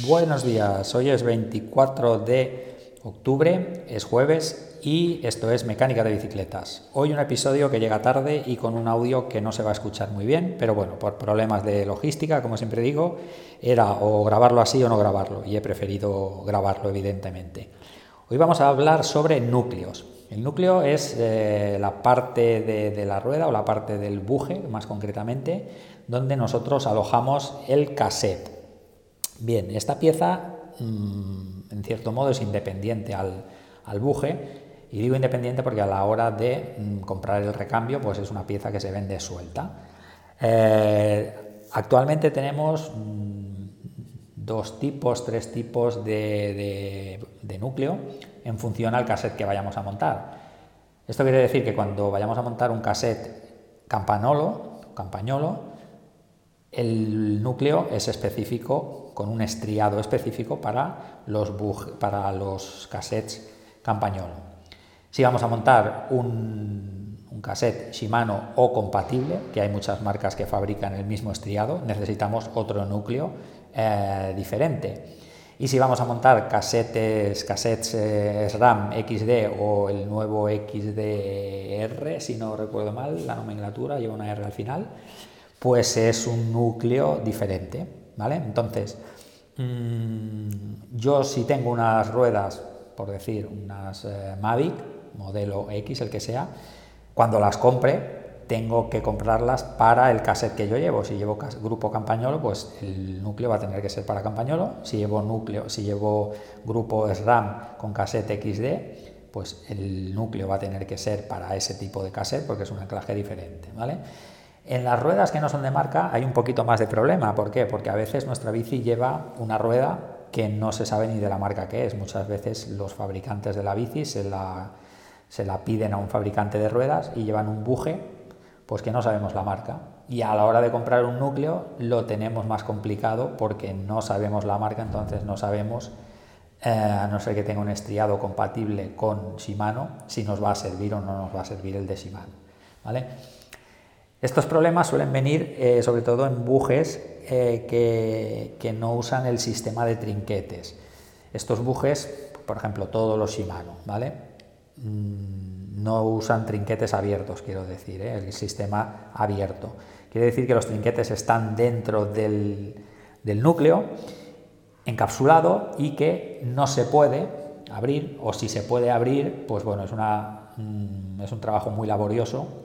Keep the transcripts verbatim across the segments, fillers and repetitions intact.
Buenos días, hoy es veinticuatro de octubre, es jueves y esto es Mecánica de Bicicletas. Hoy un episodio que llega tarde y con un audio que no se va a escuchar muy bien, pero bueno, por problemas de logística, como siempre digo, era o grabarlo así o no grabarlo y he preferido grabarlo evidentemente. Hoy vamos a hablar sobre núcleos. El núcleo es eh, la parte de, de la rueda o la parte del buje, más concretamente, donde nosotros alojamos el cassette. Bien, esta pieza mmm, en cierto modo es independiente al, al buje, y digo independiente porque a la hora de mmm, comprar el recambio pues es una pieza que se vende suelta. Eh, actualmente tenemos mmm, dos tipos, tres tipos de, de, de núcleo en función al cassette que vayamos a montar. Esto quiere decir que cuando vayamos a montar un cassette campanolo, campañolo, el núcleo es específico, con un estriado específico para los, bug, para los cassettes campañolo. Si vamos a montar un, un cassette Shimano o compatible, que hay muchas marcas que fabrican el mismo estriado, necesitamos otro núcleo eh, diferente. Y si vamos a montar cassettes, cassettes eh, SRAM X D o el nuevo X D R, si no recuerdo mal, la nomenclatura lleva una R al final, pues es un núcleo diferente, ¿vale? Entonces, mmm, yo si tengo unas ruedas, por decir, unas eh, Mavic, modelo X, el que sea, cuando las compre, tengo que comprarlas para el cassette que yo llevo. Si llevo grupo campañolo, pues el núcleo va a tener que ser para campañolo. Si llevo núcleo, si llevo grupo SRAM con cassette X D, pues el núcleo va a tener que ser para ese tipo de cassette porque es un anclaje diferente, ¿vale? En las ruedas que no son de marca hay un poquito más de problema. ¿Por qué? Porque a veces nuestra bici lleva una rueda que no se sabe ni de la marca que es. Muchas veces los fabricantes de la bici se la, se la piden a un fabricante de ruedas y llevan un buje pues que no sabemos la marca. Y a la hora de comprar un núcleo lo tenemos más complicado porque no sabemos la marca, entonces no sabemos, eh, a no ser que tenga un estriado compatible con Shimano, si nos va a servir o no nos va a servir el de Shimano, ¿vale? Estos problemas suelen venir eh, sobre todo en bujes eh, que, que no usan el sistema de trinquetes. Estos bujes, por ejemplo, todos los Shimano, ¿vale? Mm, no usan trinquetes abiertos, quiero decir, ¿eh? El sistema abierto. Quiere decir que los trinquetes están dentro del, del núcleo, encapsulado, y que no se puede abrir, o si se puede abrir, pues bueno, es, una, mm, es un trabajo muy laborioso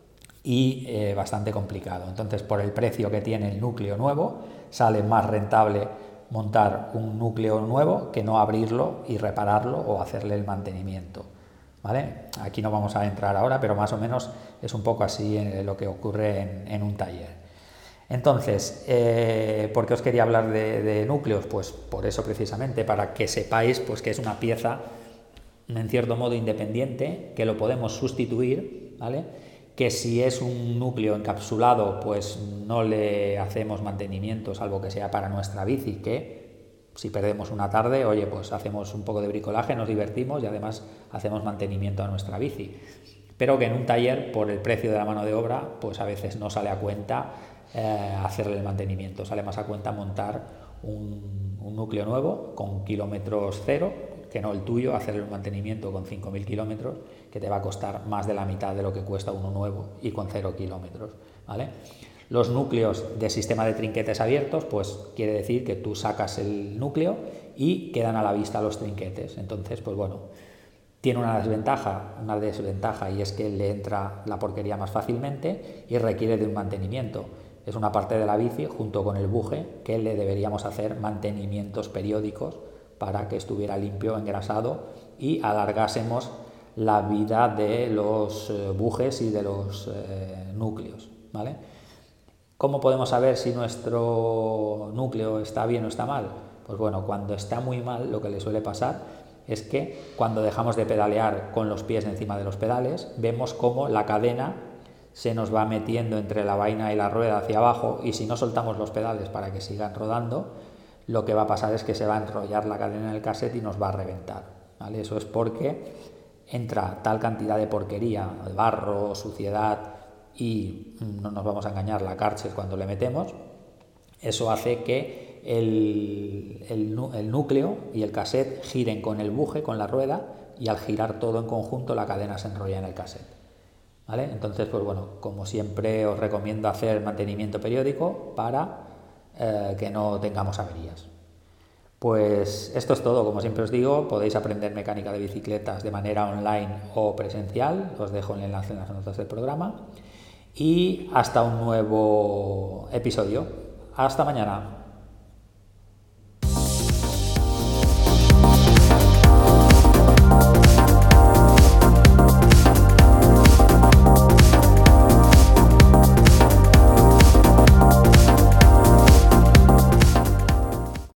y eh, bastante complicado. Entonces, por el precio que tiene el núcleo nuevo, sale más rentable montar un núcleo nuevo que no abrirlo y repararlo o hacerle el mantenimiento, ¿vale? Aquí no vamos a entrar ahora, pero más o menos es un poco así en lo que ocurre en, en un taller. Entonces, eh, ¿por qué os quería hablar de, de núcleos? Pues por eso precisamente, para que sepáis pues, que es una pieza en cierto modo independiente, que lo podemos sustituir, ¿vale? Que si es un núcleo encapsulado, pues no le hacemos mantenimiento, salvo que sea para nuestra bici, que si perdemos una tarde, oye, pues hacemos un poco de bricolaje, nos divertimos y además hacemos mantenimiento a nuestra bici. Pero que en un taller, por el precio de la mano de obra, pues a veces no sale a cuenta eh, hacerle el mantenimiento, sale más a cuenta montar un, un núcleo nuevo con kilómetros cero, que no el tuyo, hacerle un mantenimiento con cinco mil kilómetros, que te va a costar más de la mitad de lo que cuesta uno nuevo y con cero kilómetros, ¿vale? Los núcleos de sistema de trinquetes abiertos, pues quiere decir que tú sacas el núcleo y quedan a la vista los trinquetes. Entonces, pues bueno, tiene una desventaja, una desventaja y es que le entra la porquería más fácilmente y requiere de un mantenimiento. Es una parte de la bici junto con el buje que le deberíamos hacer mantenimientos periódicos para que estuviera limpio, engrasado y alargásemos la vida de los eh, bujes y de los eh, núcleos, ¿vale? ¿Cómo podemos saber si nuestro núcleo está bien o está mal? Pues bueno, cuando está muy mal, lo que le suele pasar es que cuando dejamos de pedalear con los pies encima de los pedales, vemos cómo la cadena se nos va metiendo entre la vaina y la rueda hacia abajo, y si no soltamos los pedales para que sigan rodando, lo que va a pasar es que se va a enrollar la cadena en el cassette y nos va a reventar, ¿vale? Eso es porque entra tal cantidad de porquería, de barro, suciedad, y no nos vamos a engañar, la Karcher cuando le metemos, eso hace que el, el, el núcleo y el cassette giren con el buje, con la rueda, y al girar todo en conjunto la cadena se enrolla en el cassette. ¿Vale? Entonces, pues bueno, como siempre os recomiendo hacer mantenimiento periódico para eh, que no tengamos averías. Pues esto es todo, como siempre os digo, podéis aprender mecánica de bicicletas de manera online o presencial, os dejo el enlace en las notas del programa y hasta un nuevo episodio. Hasta mañana.